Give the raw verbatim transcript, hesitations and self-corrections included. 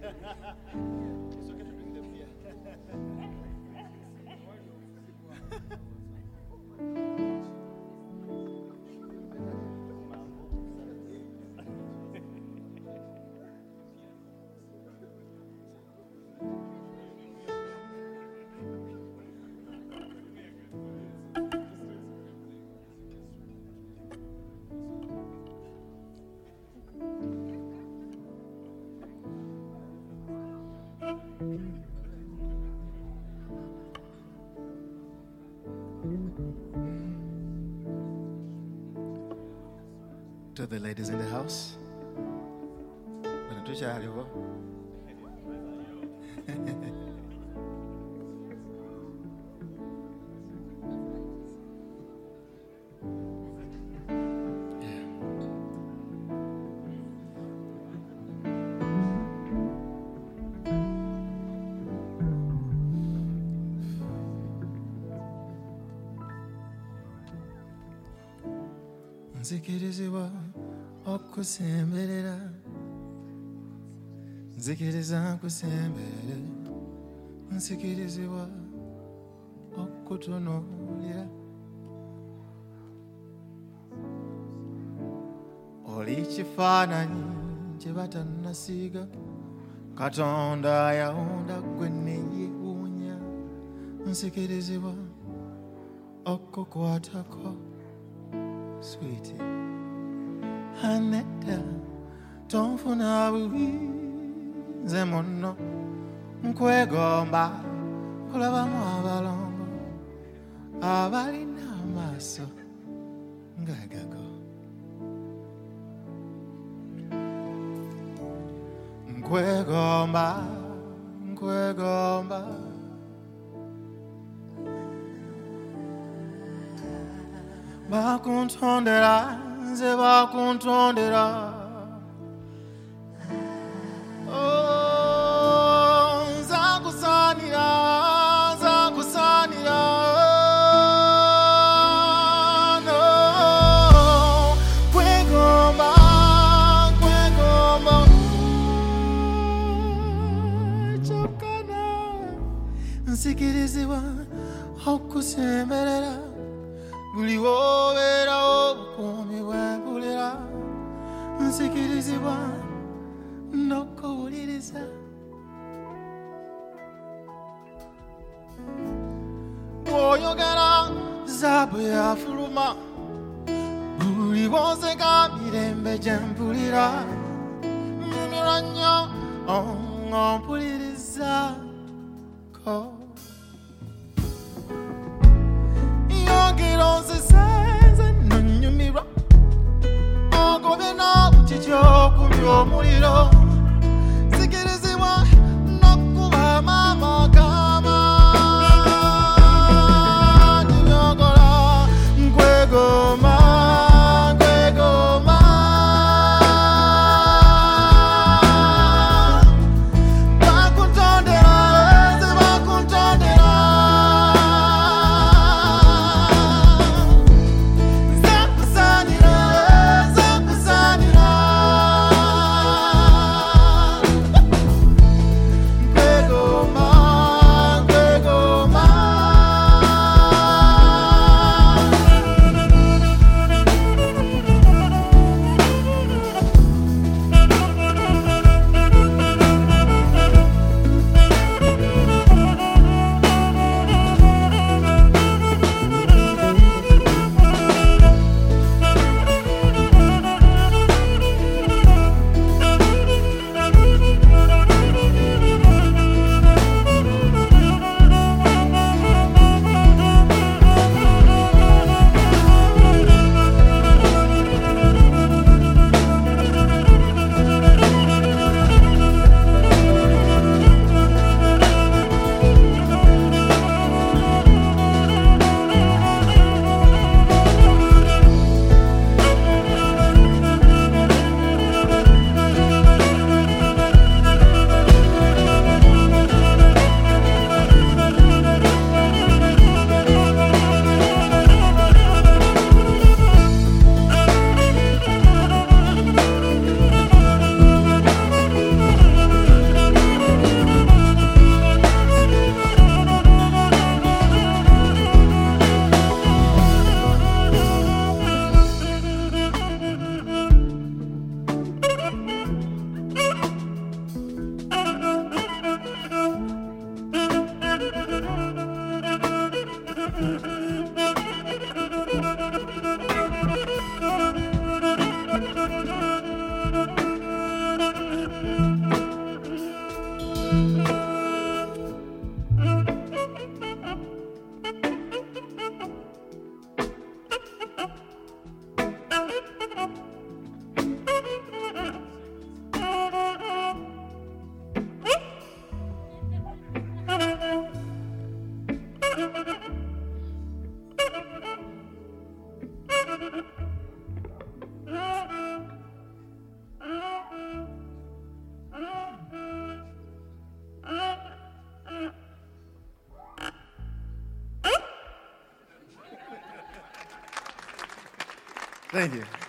To the ladies in the house, nzikirizibwa okusemberera nzikiriza nkusemberere nzikirizibwa okutunuulira oli kifaananyi kye batannasiiga Katonda yawunda gwe neyeewuunya nzikirizibwa okukwatako Sweetie, Aneta, tonfuna bubi nze munno nkwegomba kulabamu abalongo abalina amaaso ng'agago nkwegomba nkwegomba bakuntondera nze bakuntondera oh nzakusaanira nzakusaanira no kwegomba kwegomba kyokka nsikirizibwa okusemberera buli wobeerawo obukuumi bwempulira nsikirizibwa n'okuwuliriza bw'oyogera zaabu yafuluma buli bw'onseka mirembe gye mpulira nyumirwa nnyo ompulirizaako Onsese nonyumirwa ogobye n'obutityo kumya omuliro sikirizibwa n'okubamu amagama nibyogola nkwegomba nkwegomba bakuntondera nze bakuntondera Thank you.